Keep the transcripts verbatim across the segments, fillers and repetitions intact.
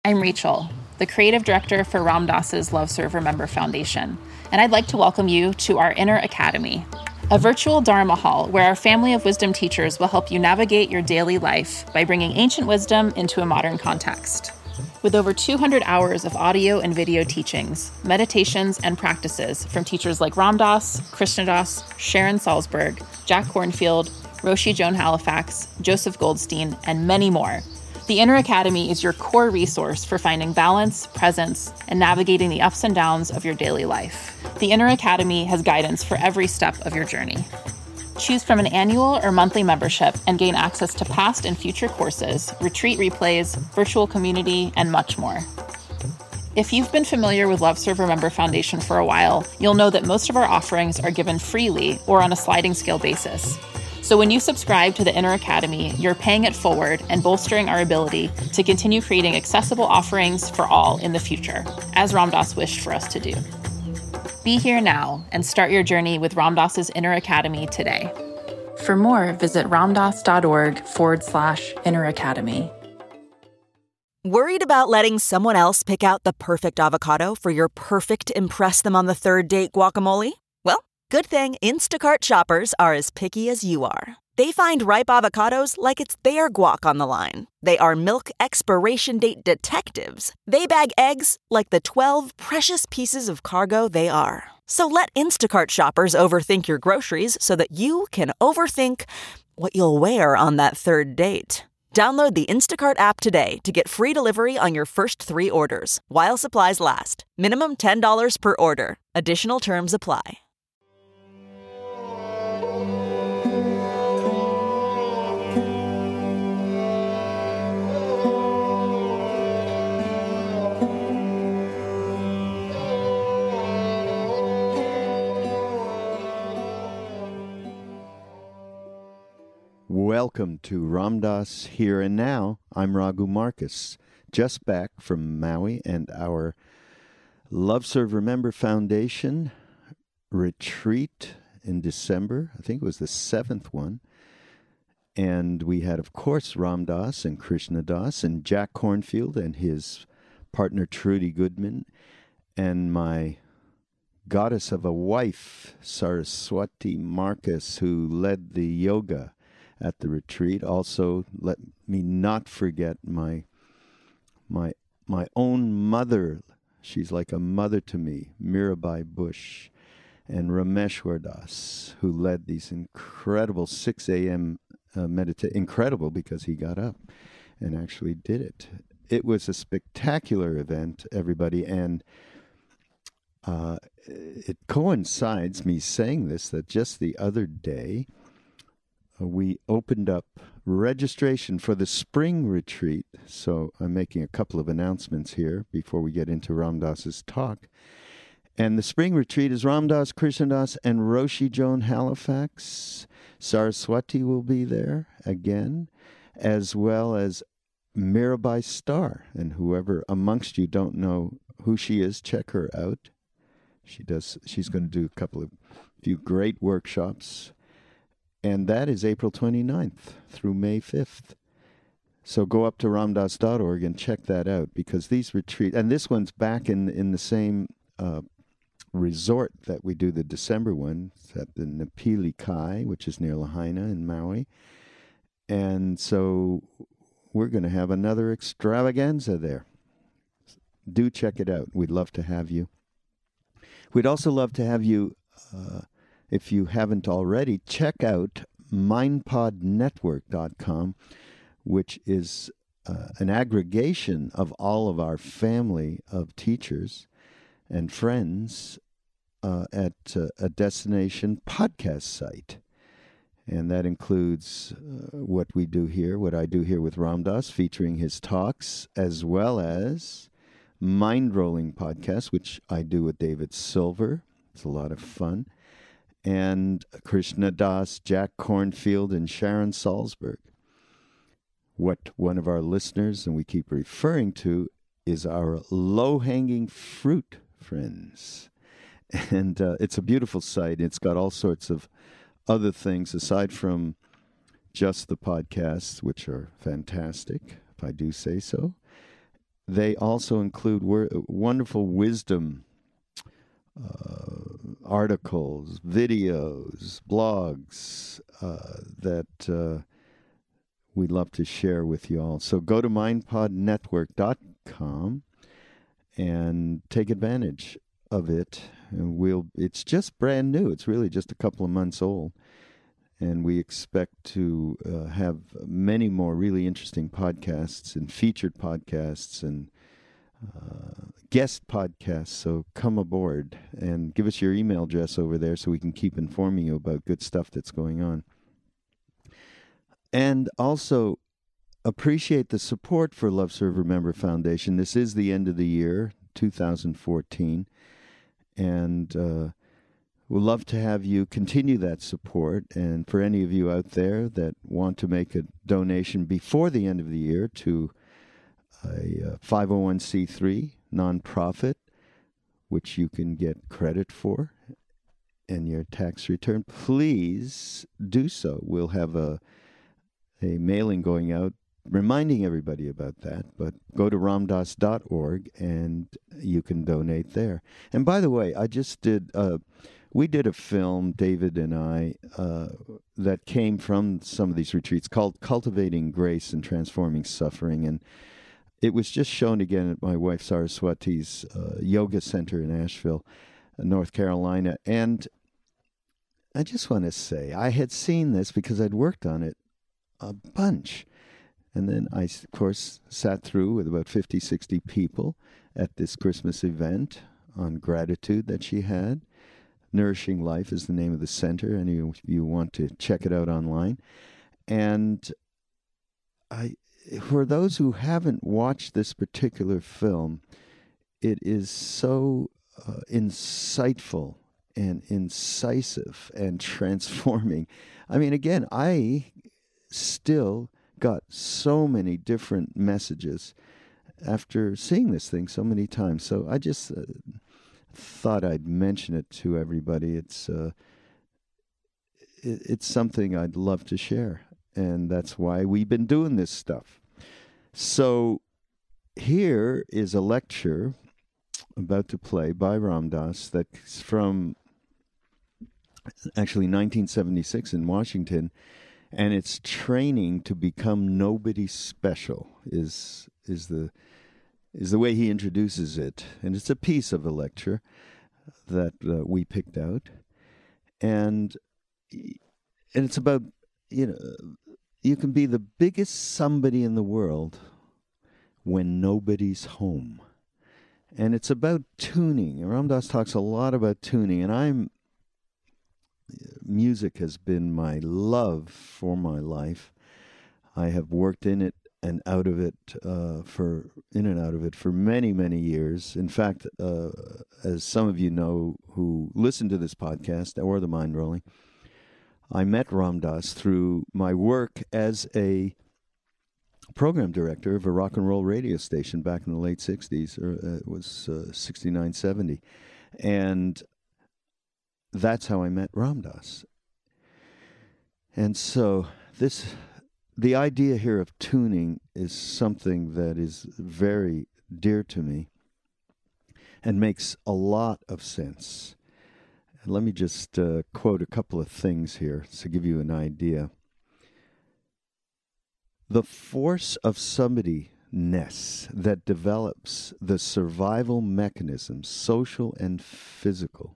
I'm Rachel, the creative director for Ram Dass's Love Serve Remember Foundation, and I'd like to welcome you to our Inner Academy, a virtual Dharma hall where our family of wisdom teachers will help you navigate your daily life by bringing ancient wisdom into a modern context. With over two hundred hours of audio and video teachings, meditations, and practices from teachers like Ram Dass, Krishna Das, Sharon Salzberg, Jack Kornfield, Roshi Joan Halifax, Joseph Goldstein, and many more, the Inner Academy is your core resource for finding balance, presence, and navigating the ups and downs of your daily life. The Inner Academy has guidance for every step of your journey. Choose from an annual or monthly membership and gain access to past and future courses, retreat replays, virtual community, and much more. If you've been familiar with Love Serve Remember Foundation for a while, you'll know that most of our offerings are given freely or on a sliding scale basis. So when you subscribe to the Inner Academy, you're paying it forward and bolstering our ability to continue creating accessible offerings for all in the future, as Ram Dass wished for us to do. Be here now and start your journey with Ram Dass's Inner Academy today. For more, visit ramdass.org forward slash Inner Academy. Worried about letting someone else pick out the perfect avocado for your perfect impress them on the third date guacamole? Well, good thing Instacart shoppers are as picky as you are. They find ripe avocados like it's their guac on the line. They are milk expiration date detectives. They bag eggs like the twelve precious pieces of cargo they are. So let Instacart shoppers overthink your groceries so that you can overthink what you'll wear on that third date. Download the Instacart app today to get free delivery on your first three orders, while supplies last. Minimum ten dollars per order. Additional terms apply. Welcome to Ram Dass Here and Now. I'm Raghu Marcus, just back from Maui and our Love Serve Remember Foundation retreat in December. I think it was the seventh one. And we had, of course, Ram Dass and Krishna Das and Jack Kornfield and his partner Trudy Goodman and my goddess of a wife, Saraswati Marcus, who led the yoga at the retreat. Also, let me not forget my my my own mother. She's like a mother to me, Mirabai Bush, and Rameshwar Das, who led these incredible six a.m. Uh, medita- incredible because he got up and actually did it. It was a spectacular event, everybody, and uh, it coincides, me saying this, that just the other day, we opened up registration for the spring retreat. So I'm making a couple of announcements here before we get into Ram Dass's talk. And the spring retreat is Ram Dass, Krishna Das, and Roshi Joan Halifax. Saraswati will be there again, as well as Mirabai Starr. And whoever amongst you don't know who she is, check her out. She does. She's going to do a couple of few great workshops. And that is April twenty-ninth through May fifth. So go up to ramdass dot org and check that out, because these retreat, and this one's back in, in the same uh, resort that we do the December one. It's at the Napili Kai, which is near Lahaina in Maui. And so we're going to have another extravaganza there. Do check it out. We'd love to have you. We'd also love to have you... Uh, If you haven't already, check out mind pod network dot com, which is uh, an aggregation of all of our family of teachers and friends uh, at uh, a destination podcast site. And that includes uh, what we do here, what I do here with Ram Dass, featuring his talks, as well as Mind Rolling Podcast, which I do with David Silver. It's a lot of fun. And Krishna Das, Jack Kornfield, and Sharon Salzberg. What one of our listeners, and we keep referring to, is our low-hanging fruit friends. And uh, it's a beautiful site. It's got all sorts of other things aside from just the podcasts, which are fantastic, if I do say so. they also include wor- wonderful wisdom uh, articles, videos, blogs uh, that uh, we'd love to share with you all. So go to mind pod network dot com and take advantage of it. And we'll it's just brand new. It's really just a couple of months old. And we expect to uh, have many more really interesting podcasts and featured podcasts and uh, guest podcasts. So come aboard and give us your email address over there so we can keep informing you about good stuff that's going on. And also appreciate the support for Love Serve Remember Foundation. This is the end of the year, two thousand fourteen. And uh, we'd love to have you continue that support. And for any of you out there that want to make a donation before the end of the year to a five oh one c three nonprofit, which you can get credit for in your tax return, please do so. We'll have a a mailing going out reminding everybody about that, but go to ramdas dot org and you can donate there. And by the way, I just did, uh, we did a film, David and I, uh, that came from some of these retreats called Cultivating Grace and Transforming Suffering. And it was just shown again at my wife Saraswati's uh, yoga center in Asheville, North Carolina. And I just want to say, I had seen this because I'd worked on it a bunch. And then I, of course, sat through with about fifty, sixty people at this Christmas event on gratitude that she had. Nourishing Life is the name of the center, and you, you want to check it out online. And I, for those who haven't watched this particular film, it is so uh, insightful and incisive and transforming. I mean, again, I still got so many different messages after seeing this thing so many times. So I just uh, thought I'd mention it to everybody. It's uh, it, it's something I'd love to share, and that's why we've been doing this stuff. So here is a lecture about to play by Ram Dass that's from actually nineteen seventy-six in Washington. And it's training to become nobody special is is the is the way he introduces it, and it's a piece of a lecture that uh, we picked out, and and it's about, you know, you can be the biggest somebody in the world when nobody's home, and it's about tuning. Ram Dass talks a lot about tuning, and I'm. Music has been my love for my life. I have worked in it and out of it uh, for in and out of it for many, many years. In fact, uh, as some of you know who listen to this podcast or the Mind Rolling, I met Ram Dass through my work as a program director of a rock and roll radio station back in the late sixties, or uh, it was uh, sixty-nine, seventy. And that's how I met Ram Dass. And so this, the idea here of tuning is something that is very dear to me and makes a lot of sense. And let me just uh, quote a couple of things here to give you an idea. The force of somebody-ness that develops the survival mechanisms, social and physical.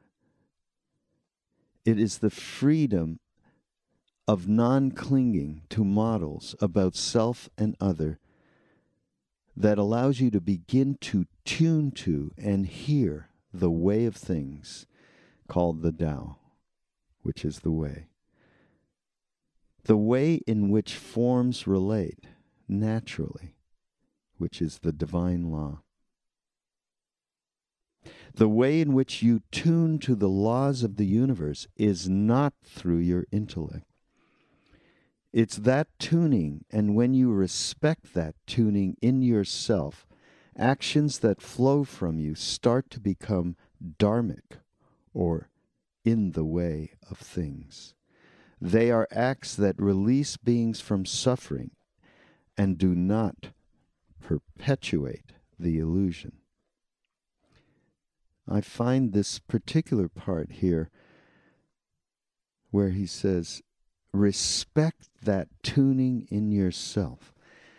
It is the freedom of non-clinging to models about self and other that allows you to begin to tune to and hear the way of things called the Tao, which is the way. The way in which forms relate naturally, which is the divine law. The way in which you tune to the laws of the universe is not through your intellect. It's that tuning, and when you respect that tuning in yourself, actions that flow from you start to become dharmic, or in the way of things. They are acts that release beings from suffering and do not perpetuate the illusion. I find this particular part here where he says, respect that tuning in yourself.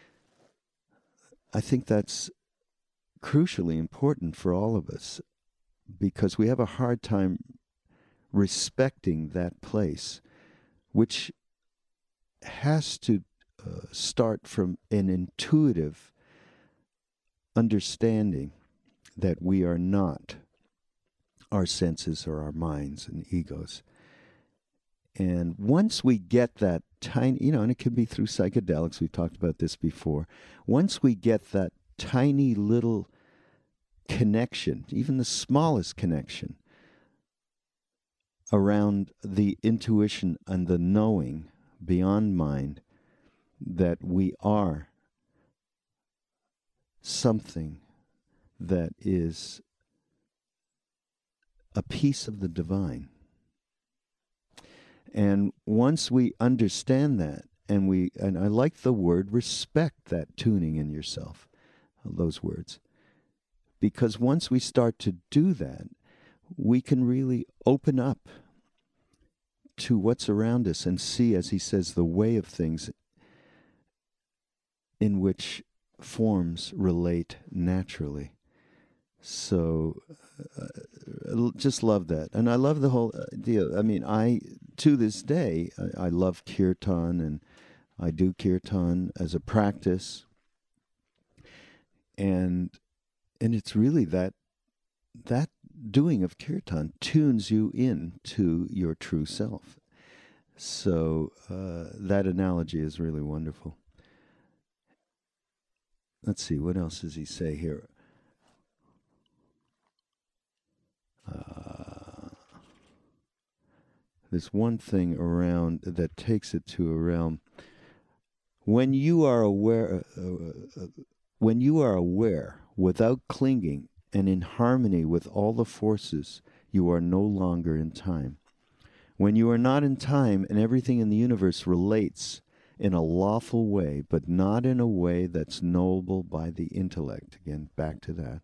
I think that's crucially important for all of us, because we have a hard time respecting that place, which has to uh, start from an intuitive understanding that we are not our senses or our minds and egos. And once we get that tiny, you know, and it can be through psychedelics, we've talked about this before, once we get that tiny little connection, even the smallest connection, around the intuition and the knowing beyond mind that we are something that is a piece of the divine. And once we understand that, and we, and I like the word respect that tuning in yourself, those words, because once we start to do that, we can really open up to what's around us and see, as he says, the way of things in which forms relate naturally. So uh, just love that. And I love the whole idea. I mean, I, to this day, I, I love kirtan, and I do kirtan as a practice. And and it's really that that doing of kirtan tunes you in to your true self. So uh, that analogy is really wonderful. Let's see, what else does he say here? Uh, there's one thing around that takes it to a realm. When you are aware, uh, uh, when you are aware without clinging and in harmony with all the forces, you are no longer in time. When you are not in time and everything in the universe relates in a lawful way, but not in a way that's knowable by the intellect. Again, back to that.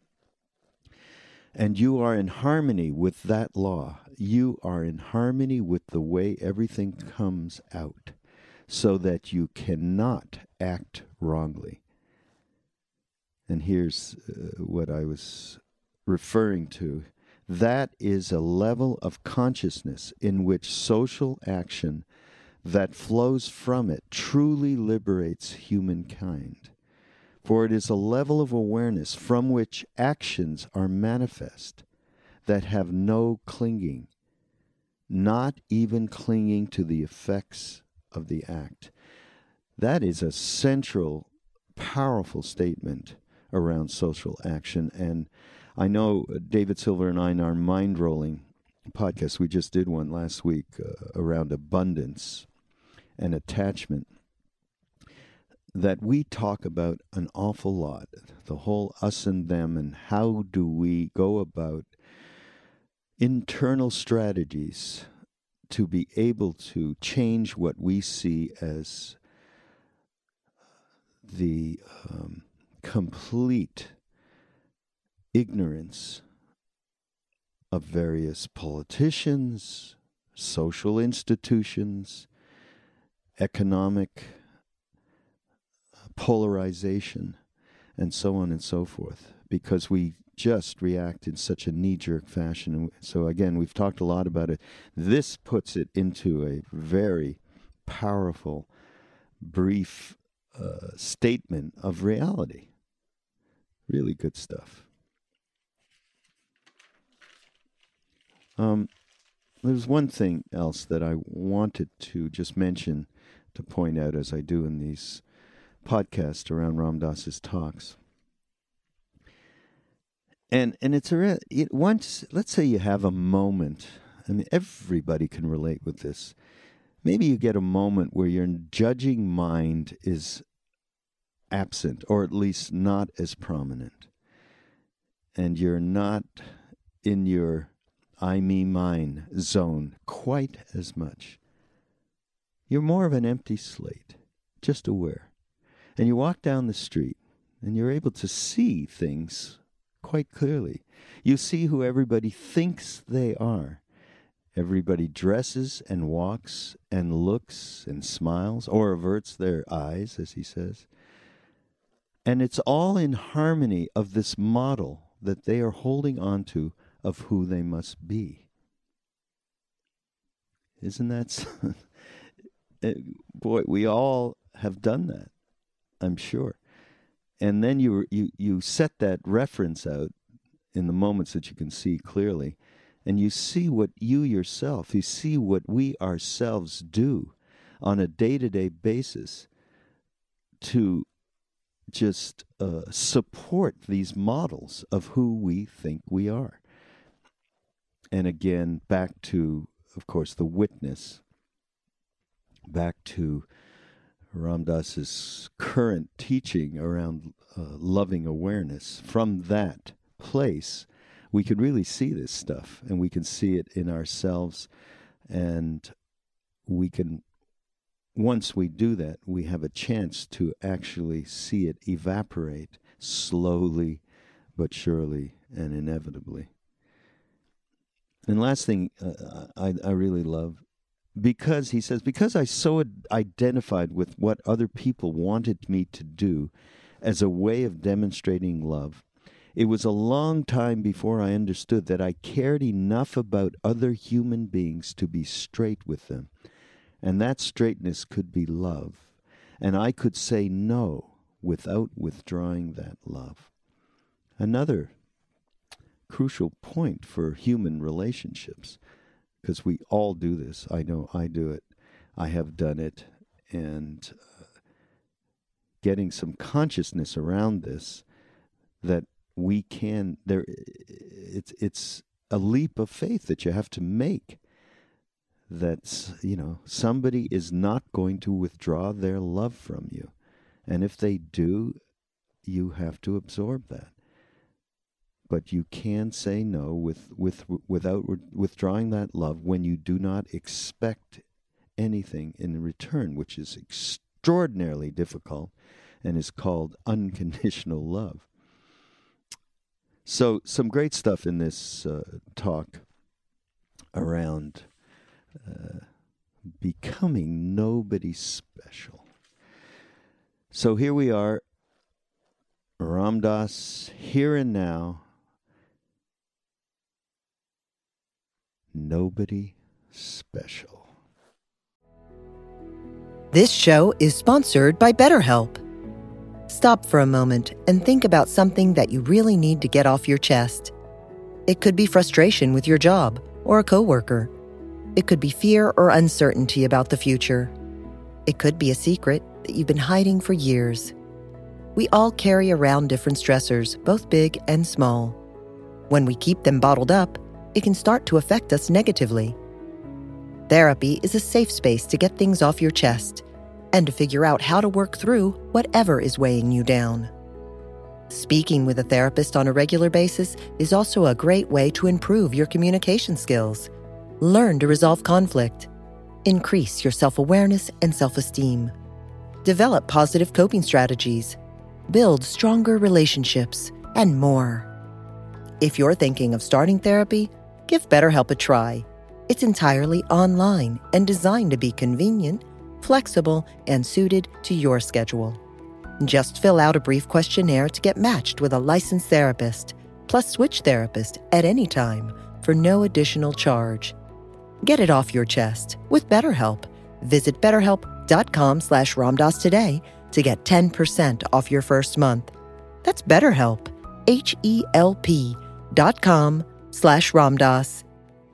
And you are in harmony with that law. You are in harmony with the way everything comes out, so that you cannot act wrongly. And here's uh, what I was referring to. That is a level of consciousness in which social action that flows from it truly liberates humankind. For it is a level of awareness from which actions are manifest that have no clinging, not even clinging to the effects of the act. That is a central, powerful statement around social action. And I know David Silver and I, in our Mind Rolling podcast, we just did one last week uh, around abundance and attachment, that we talk about an awful lot, the whole us and them, and how do we go about internal strategies to be able to change what we see as the um, complete ignorance of various politicians, social institutions, economic polarization, and so on and so forth, because we just react in such a knee-jerk fashion. So again, we've talked a lot about it. This puts it into a very powerful, brief uh, statement of reality. Really good stuff. Um, there's one thing else that I wanted to just mention, to point out, as I do in these podcasts around Ram Dass's talks. And and it's a it, once, let's say you have a moment. I mean, everybody can relate with this. Maybe you get a moment where your judging mind is absent, or at least not as prominent, and you're not in your I, me, mine zone quite as much. You're more of an empty slate, just aware. And you walk down the street, And you're able to see things quite clearly. You see who everybody thinks they are. Everybody dresses and walks and looks and smiles or averts their eyes, as he says. And it's all in harmony of this model that they are holding on to of who they must be. Isn't that... Boy, we all have done that, I'm sure. And then you, you you set that reference out in the moments that you can see clearly, and you see what you yourself, you see what we ourselves do on a day-to-day basis to just uh, support these models of who we think we are. And again, back to, of course, the witness, back to Ram Dass's current teaching around uh, loving awareness. From that place, we can really see this stuff, and we can see it in ourselves, and we can, once we do that, we have a chance to actually see it evaporate slowly but surely and inevitably. And last thing uh, I, I really love, because he says, because I so identified with what other people wanted me to do as a way of demonstrating love, it was a long time before I understood that I cared enough about other human beings to be straight with them. And that straightness could be love. And I could say no without withdrawing that love. Another crucial point for human relationships, because we all do this. I know I do it. I have done it. And uh, getting some consciousness around this, that we can, there, it's, it's a leap of faith that you have to make. That, you know, somebody is not going to withdraw their love from you. And if they do, you have to absorb that. But you can say no with, with without withdrawing that love when you do not expect anything in return, which is extraordinarily difficult and is called unconditional love. So some great stuff in this uh, talk around uh, becoming nobody special. So here we are, Ram Dass, here and now. Nobody special. This show is sponsored by BetterHelp. Stop for a moment and think about something that you really need to get off your chest. It could be frustration with your job or a coworker. It could be fear or uncertainty about the future. It could be a secret that you've been hiding for years. We all carry around different stressors, both big and small. When we keep them bottled up, it can start to affect us negatively. Therapy is a safe space to get things off your chest and to figure out how to work through whatever is weighing you down. Speaking with a therapist on a regular basis is also a great way to improve your communication skills, learn to resolve conflict, increase your self-awareness and self-esteem, develop positive coping strategies, build stronger relationships, and more. If you're thinking of starting therapy, give BetterHelp a try. It's entirely online and designed to be convenient, flexible, and suited to your schedule. Just fill out a brief questionnaire to get matched with a licensed therapist, plus switch therapist at any time for no additional charge. Get it off your chest with BetterHelp. Visit betterhelp.com slash ramdass today to get ten percent off your first month. That's BetterHelp, H E L P dot com slash ramdass.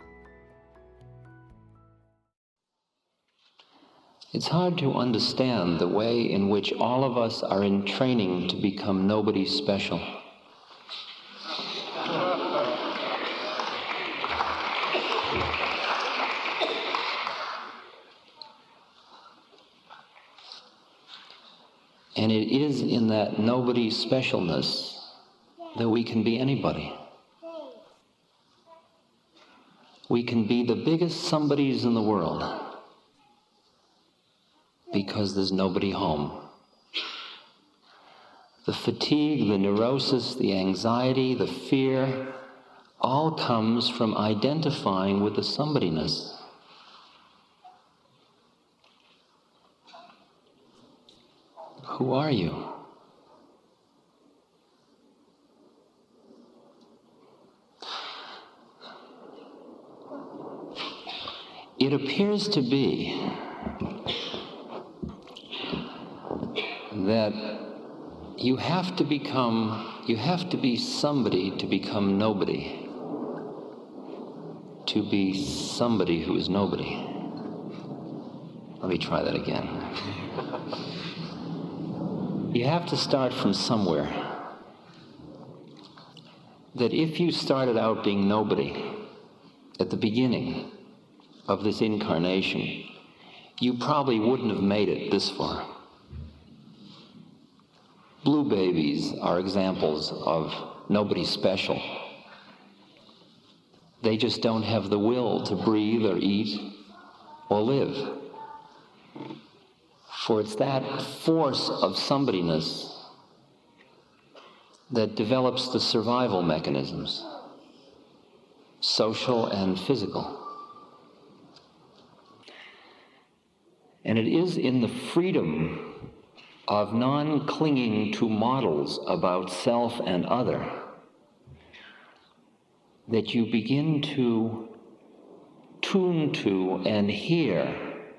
It's hard to understand the way in which all of us are in training to become nobody special. And it is in that nobody specialness that we can be anybody. We can be the biggest somebodies in the world because there's nobody home. The fatigue, the neurosis, the anxiety, the fear, all comes from identifying with the somebodyness. Who are you? It appears to be that you have to become, you have to be somebody to become nobody. To be somebody who is nobody. Let me try that again. You have to start from somewhere. That if you started out being nobody at the beginning of this incarnation, you probably wouldn't have made it this far. Blue babies are examples of nobody special. They just don't have the will to breathe or eat or live. For it's that force of somebodyness that develops the survival mechanisms, social and physical. And it is in the freedom of non-clinging to models about self and other that you begin to tune to and hear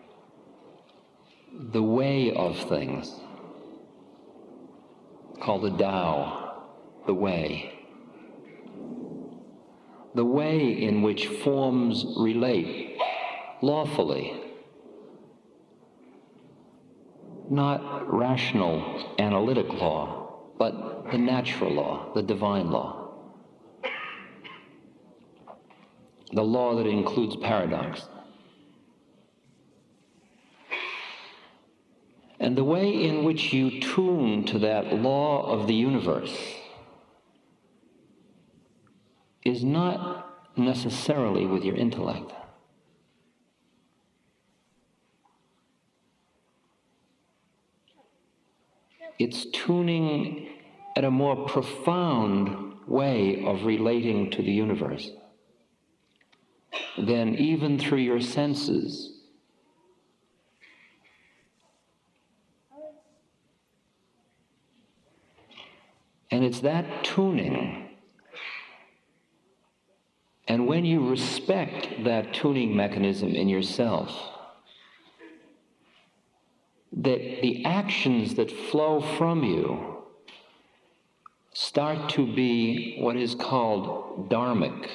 the way of things, called the Tao, the way. The way in which forms relate lawfully, not rational, analytic law, but the natural law, the divine law. The law that includes paradox. And the way in which you tune to that law of the universe is not necessarily with your intellect. It's tuning at a more profound way of relating to the universe than even through your senses. And it's that tuning. And when you respect that tuning mechanism in yourself, that the actions that flow from you start to be what is called dharmic,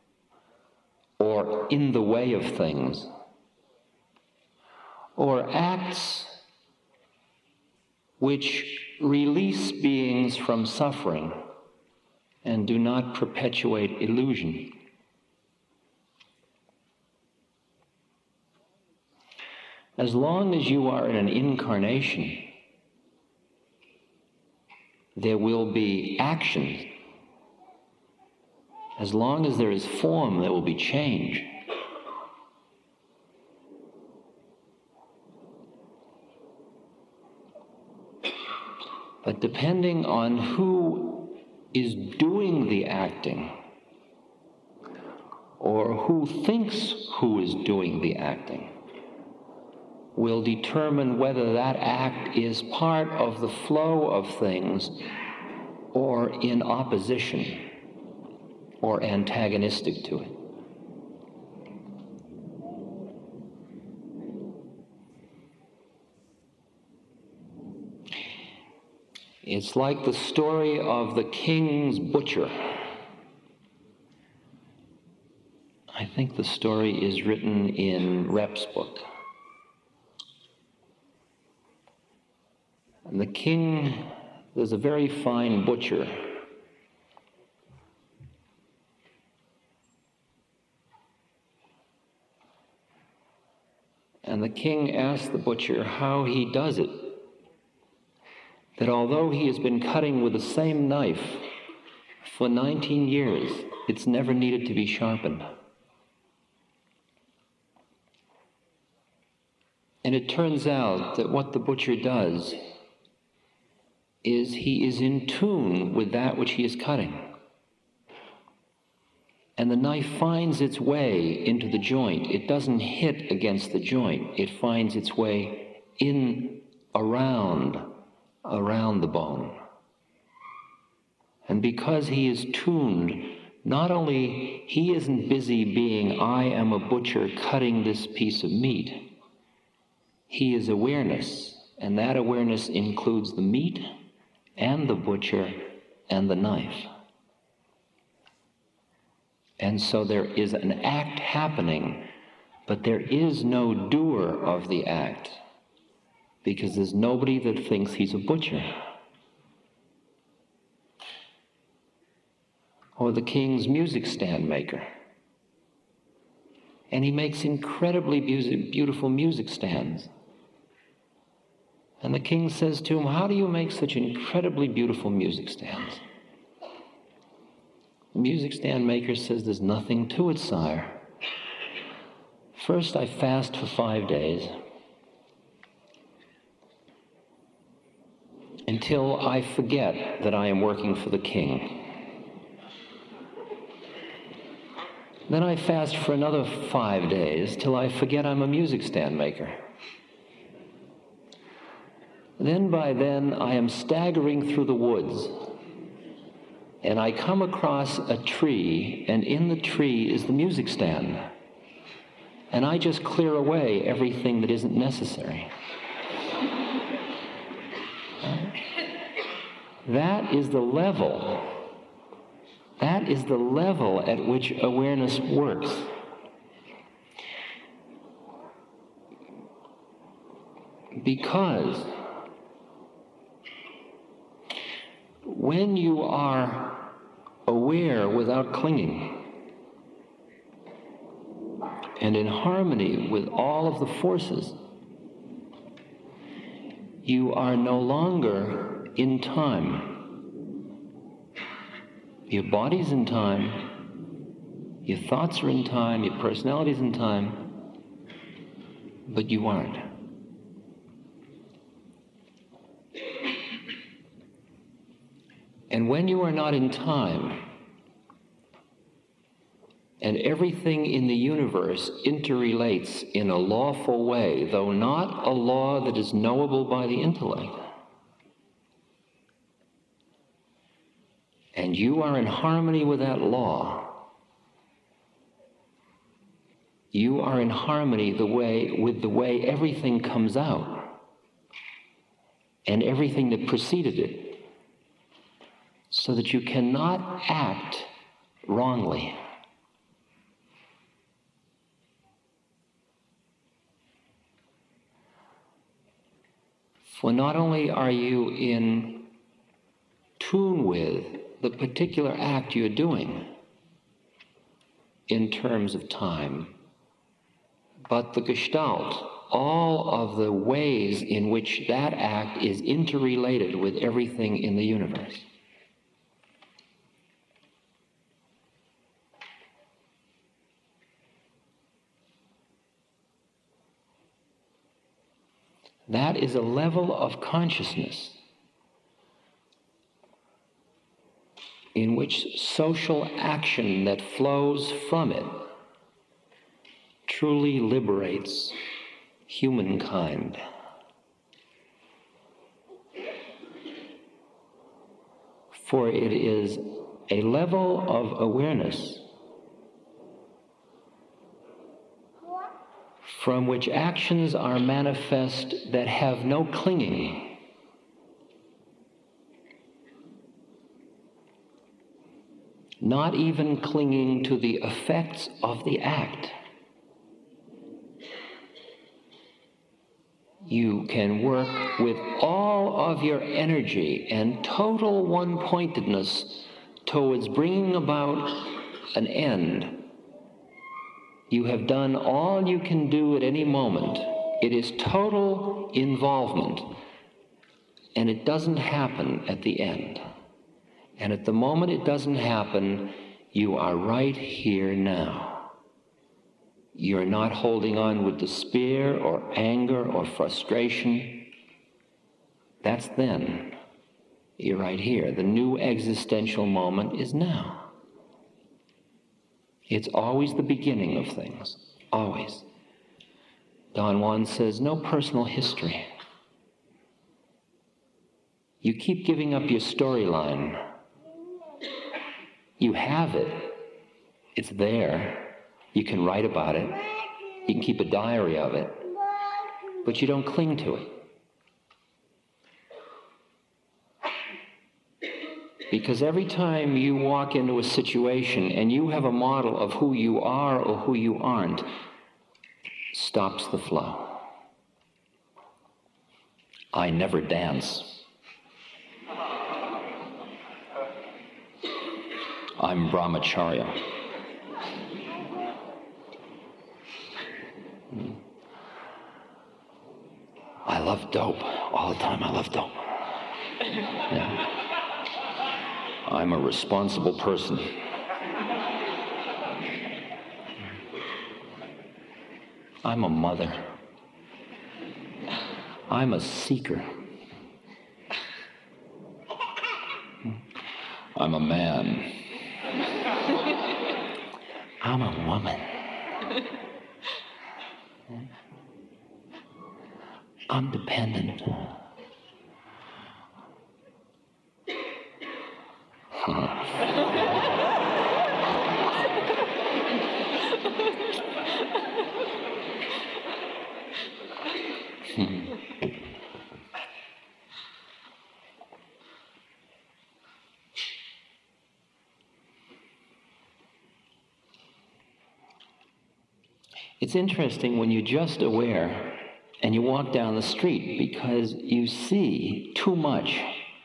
or in the way of things, or acts which release beings from suffering and do not perpetuate illusion. As long as you are in an incarnation, there will be action. As long as there is form, there will be change. But depending on who is doing the acting, or who thinks who is doing the acting, will determine whether that act is part of the flow of things or in opposition or antagonistic to it. It's like the story of the king's butcher. I think the story is written in Rep's book. And the king, there's a very fine butcher. And the king asked the butcher how he does it. That although he has been cutting with the same knife for nineteen years, it's never needed to be sharpened. And it turns out that what the butcher does is he is in tune with that which he is cutting. And the knife finds its way into the joint. It doesn't hit against the joint. It finds its way in, around, around the bone. And because he is tuned, not only he isn't busy being, I am a butcher cutting this piece of meat. He is awareness, and that awareness includes the meat and the butcher and the knife. And so there is an act happening, but there is no doer of the act, because there's nobody that thinks he's a butcher. Or the king's music stand maker. And he makes incredibly music, beautiful music stands. And the king says to him, how do you make such incredibly beautiful music stands? The music stand maker says, there's nothing to it, sire. First, I fast for five days until I forget that I am working for the king. Then I fast for another five days till I forget I'm a music stand maker. Then by then I am staggering through the woods, and I come across a tree, and in the tree is the music stand. And I just clear away everything that isn't necessary. That is the level. That is the level at which awareness works. Because when you are aware without clinging and in harmony with all of the forces, you are no longer in time. Your body's in time, your thoughts are in time, your personality's in time, but you aren't. And when you are not in time, and everything in the universe interrelates in a lawful way, though not a law that is knowable by the intellect, and you are in harmony with that law, you are in harmony the way, with the way everything comes out and everything that preceded it, so that you cannot act wrongly. For not only are you in tune with the particular act you're doing in terms of time, but the Gestalt, all of the ways in which that act is interrelated with everything in the universe. That is a level of consciousness in which social action that flows from it truly liberates humankind. For it is a level of awareness from which actions are manifest that have no clinging. Not even clinging to the effects of the act. You can work with all of your energy and total one-pointedness towards bringing about an end. You have done all you can do at any moment. It is total involvement, and it doesn't happen at the end. And at the moment it doesn't happen, you are right here now. You're not holding on with despair or anger or frustration. That's then. You're right here. The new existential moment is now. It's always the beginning of things. Always. Don Juan says, no personal history. You keep giving up your storyline. You have it. It's there. You can write about it. You can keep a diary of it. But you don't cling to it. Because every time you walk into a situation and you have a model of who you are or who you aren't, stops the flow. I never dance. I'm brahmacharya. I love dope. All the time I love dope. Yeah. I'm a responsible person. I'm a mother. I'm a seeker. I'm a man. I'm a woman. I'm dependent. Hmm. It's interesting when you're just aware and you walk down the street because you see too much.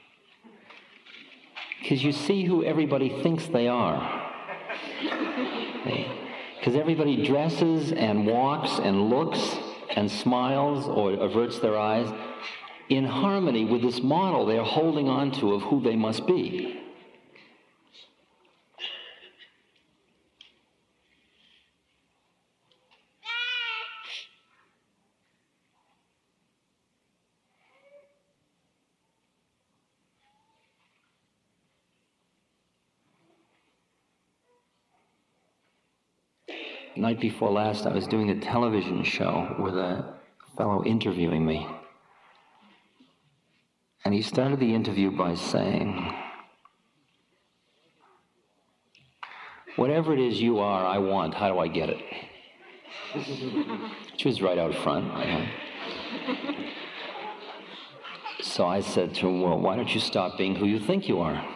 Because you see who everybody thinks they are. Because everybody dresses and walks and looks and smiles or averts their eyes in harmony with this model they're holding on to of who they must be. Night before last, I was doing a television show with a fellow interviewing me. And he started the interview by saying, whatever it is you are, I want, how do I get it? She was right out front. You know. So I said to him, well, why don't you stop being who you think you are?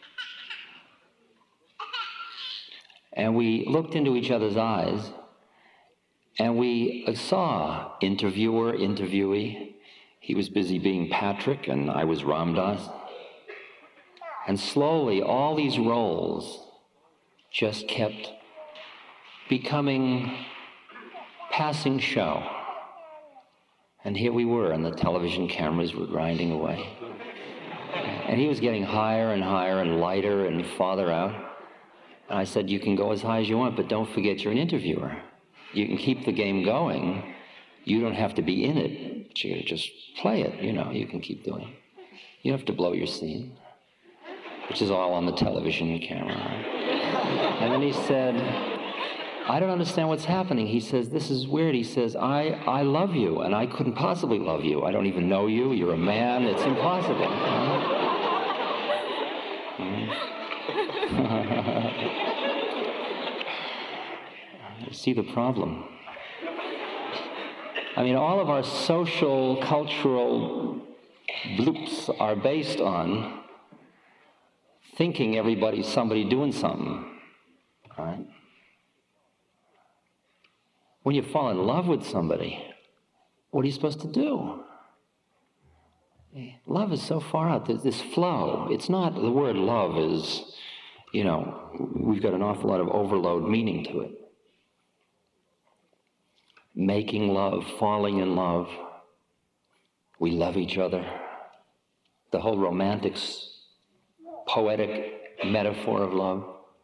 And we looked into each other's eyes, and we saw interviewer, interviewee. He was busy being Patrick, and I was Ram Dass. And slowly, all these roles just kept becoming passing show. And here we were, and the television cameras were grinding away. And he was getting higher and higher and lighter and farther out. And I said, you can go as high as you want, but don't forget you're an interviewer. You can keep the game going. You don't have to be in it. But you just play it, you know, you can keep doing it. You don't have to blow your scene, which is all on the television camera. And then he said, I don't understand what's happening. He says, this is weird. He says, I, I love you, and I couldn't possibly love you. I don't even know you. You're a man. It's impossible. You see the problem. I mean, all of our social, cultural bloops are based on thinking everybody's somebody doing something, right? When you fall in love with somebody, what are you supposed to do? Love is so far out. There's this flow. It's not, the word love is, you know, we've got an awful lot of overload meaning to it. Making love, falling in love. We love each other. The whole romantic, poetic metaphor of love.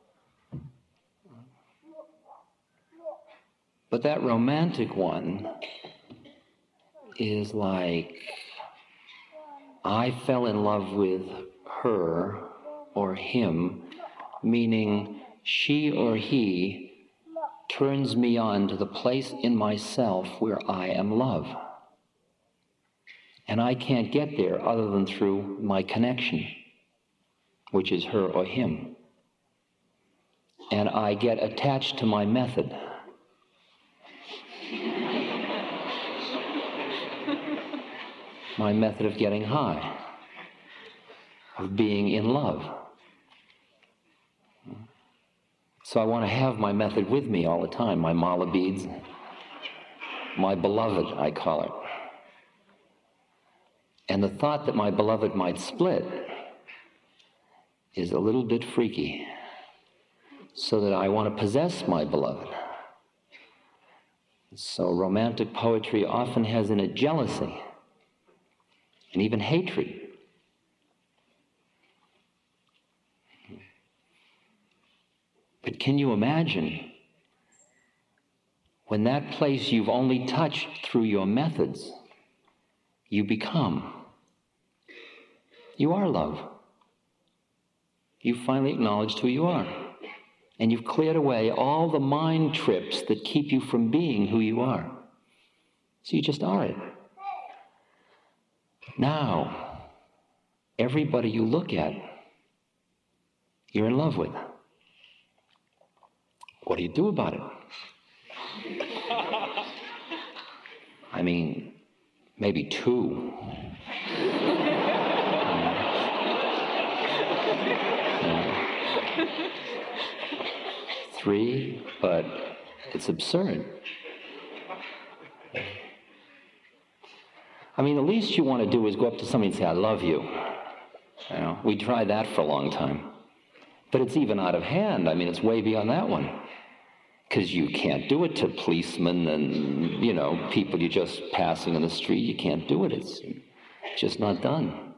But that romantic one is like, I fell in love with her or him, meaning she or he turns me on to the place in myself where I am love. And I can't get there other than through my connection, which is her or him. And I get attached to my method. My method of getting high, of being in love. So I want to have my method with me all the time, my mala beads, my beloved, I call it. And the thought that my beloved might split is a little bit freaky, so that I want to possess my beloved. So romantic poetry often has in it jealousy and even hatred. But can you imagine when that place you've only touched through your methods, you become? You are love. You've finally acknowledged who you are. And you've cleared away all the mind trips that keep you from being who you are. So you just are it. Now, everybody you look at, you're in love with. What do you do about it? I mean, maybe two. Three, but it's absurd. I mean, the least you want to do is go up to somebody and say, I love you. You know, we tried that for a long time. But it's even out of hand. I mean, it's way beyond that one. Because you can't do it to policemen and, you know, people you're just passing in the street. You can't do it. It's just not done.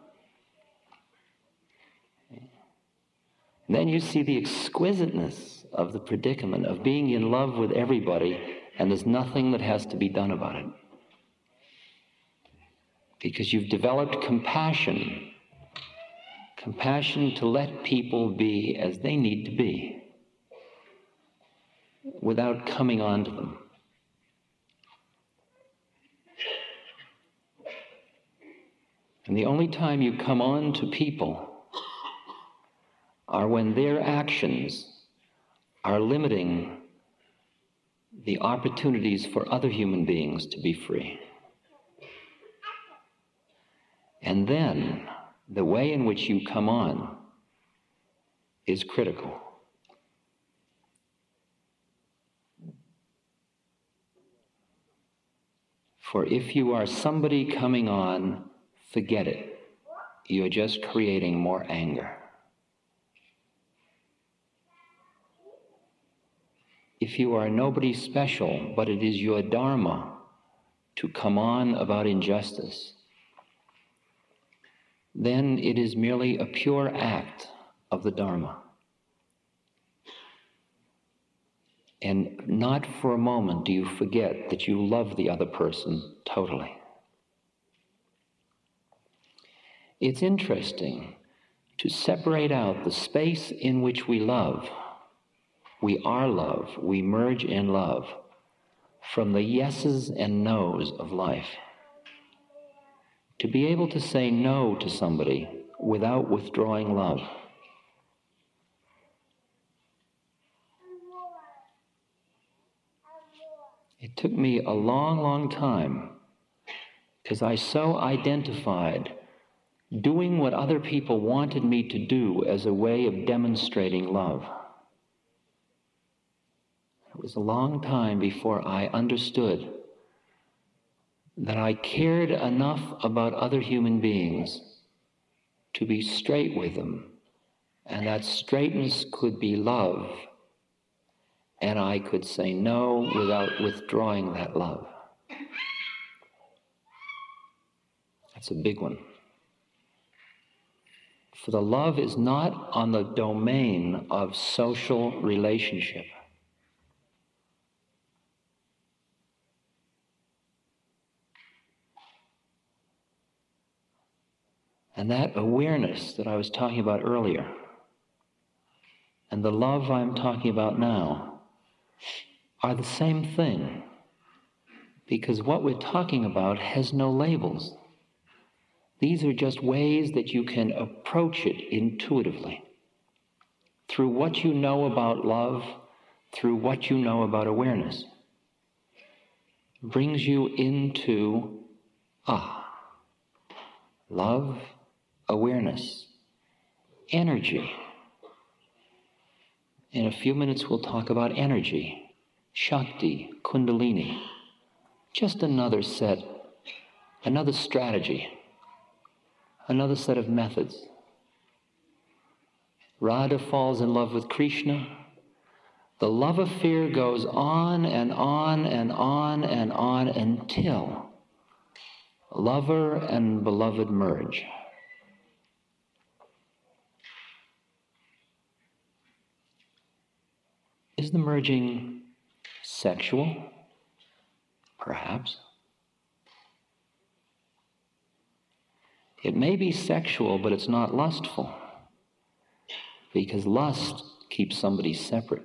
And then you see the exquisiteness of the predicament of being in love with everybody, and there's nothing that has to be done about it. Because you've developed compassion. Compassion to let people be as they need to be, without coming on to them. And the only time you come on to people are when their actions are limiting the opportunities for other human beings to be free. And then the way in which you come on is critical. For if you are somebody coming on, forget it. You're just creating more anger. If you are nobody special, but it is your dharma to come on about injustice, then it is merely a pure act of the dharma. And not for a moment do you forget that you love the other person totally. It's interesting to separate out the space in which we love. We are love, we merge in love, from the yeses and nos of life. To be able to say no to somebody without withdrawing love. It took me a long, long time, because I so identified doing what other people wanted me to do as a way of demonstrating love. It was a long time before I understood that I cared enough about other human beings to be straight with them, and that straightness could be love, and I could say no without withdrawing that love. That's a big one. For the love is not on the domain of social relationship. And that awareness that I was talking about earlier, and the love I'm talking about now, are the same thing, because what we're talking about has no labels. These are just ways that you can approach it intuitively, through what you know about love, through what you know about awareness. It brings you into, ah, love, awareness, energy. In a few minutes we'll talk about energy, Shakti, Kundalini. Just another set, another strategy, another set of methods. Radha falls in love with Krishna. The love affair goes on and on and on and on until lover and beloved merge. Is the merging sexual? Perhaps. It may be sexual, but it's not lustful, because lust keeps somebody separate.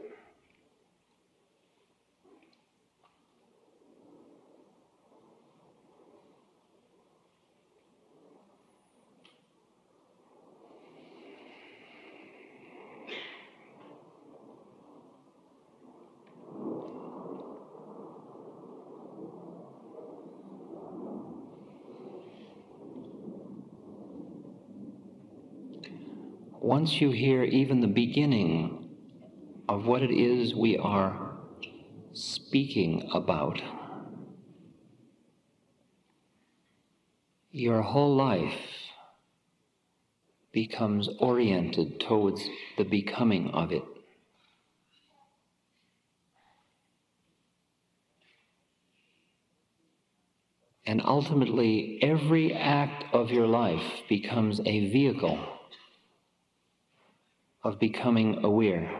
Once you hear even the beginning of what it is we are speaking about, your whole life becomes oriented towards the becoming of it. And ultimately, every act of your life becomes a vehicle of becoming aware.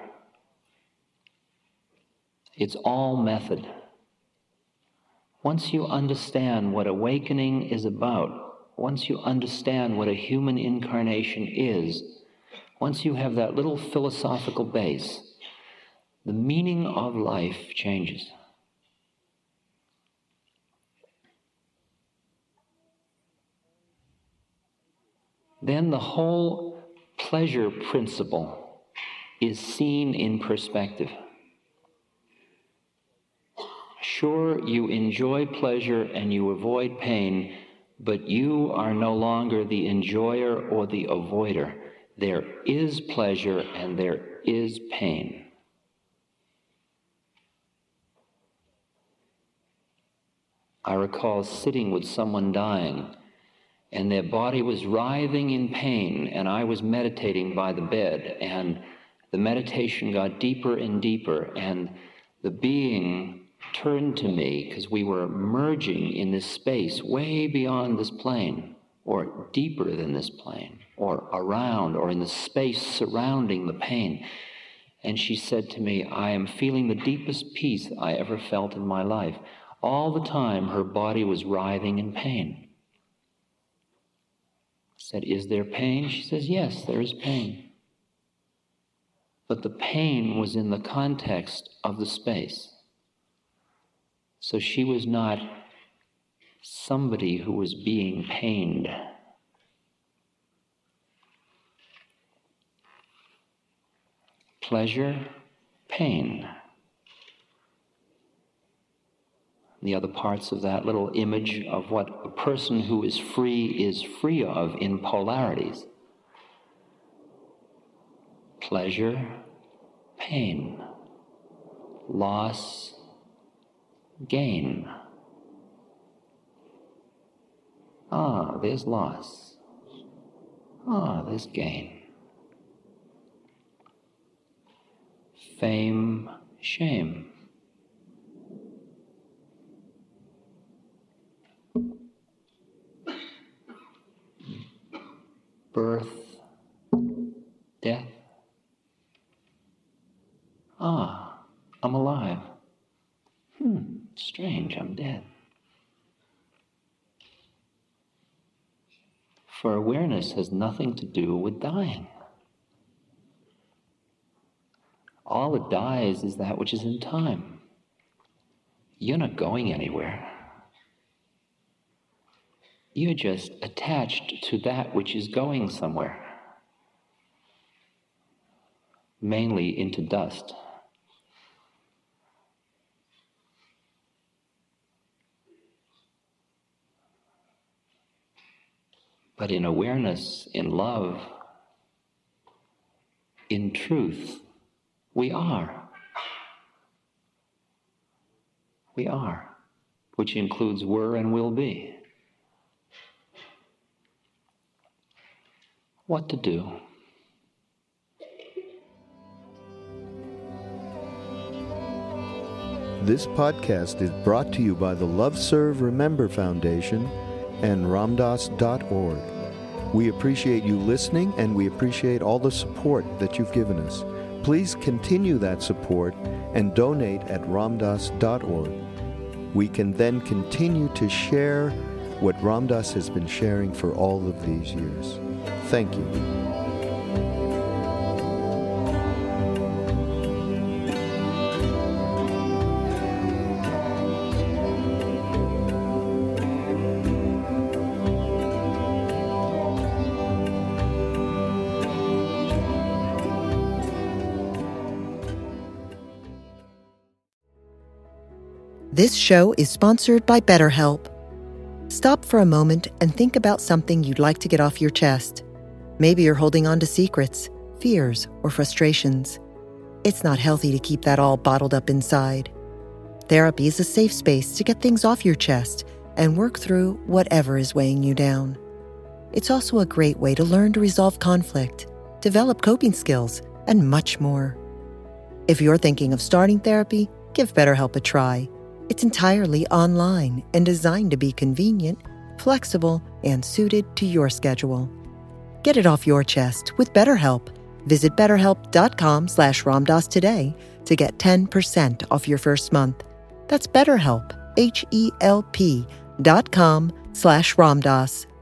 It's all method. Once you understand what awakening is about, once you understand what a human incarnation is, once you have that little philosophical base, the meaning of life changes. Then the whole pleasure principle is seen in perspective. Sure, you enjoy pleasure and you avoid pain, but you are no longer the enjoyer or the avoider. There is pleasure and there is pain. I recall sitting with someone dying, and their body was writhing in pain, and I was meditating by the bed, and the meditation got deeper and deeper, and the being turned to me, because we were merging in this space way beyond this plane, or deeper than this plane, or around, or in the space surrounding the pain. And she said to me, I am feeling the deepest peace I ever felt in my life. All the time her body was writhing in pain. I said, is there pain? She says, yes, there is pain. But the pain was in the context of the space. So she was not somebody who was being pained. Pleasure, pain. The other parts of that little image of what a person who is free is free of in polarities. Pleasure, pain, loss, gain. Ah, there's loss. Ah, there's gain. Fame, shame. Birth, death. Ah, I'm alive. Hmm, strange, I'm dead. For awareness has nothing to do with dying. All that dies is that which is in time. You're not going anywhere. You're just attached to that which is going somewhere, mainly into dust. But in awareness, in love, in truth, we are. We are, which includes were and will be. What to do? This podcast is brought to you by the Love Serve Remember Foundation and Ramdas dot org. We appreciate you listening, and we appreciate all the support that you've given us. Please continue that support and donate at Ramdas dot org. We can then continue to share what Ramdas has been sharing for all of these years. Thank you. This show is sponsored by BetterHelp. Stop for a moment and think about something you'd like to get off your chest. Maybe you're holding on to secrets, fears, or frustrations. It's not healthy to keep that all bottled up inside. Therapy is a safe space to get things off your chest and work through whatever is weighing you down. It's also a great way to learn to resolve conflict, develop coping skills, and much more. If you're thinking of starting therapy, give BetterHelp a try. It's entirely online and designed to be convenient, flexible, and suited to your schedule. Get it off your chest with BetterHelp. Visit betterhelp.com slash Ramdas today to get ten percent off your first month. That's BetterHelp, H E L P dot com slash Ramdas.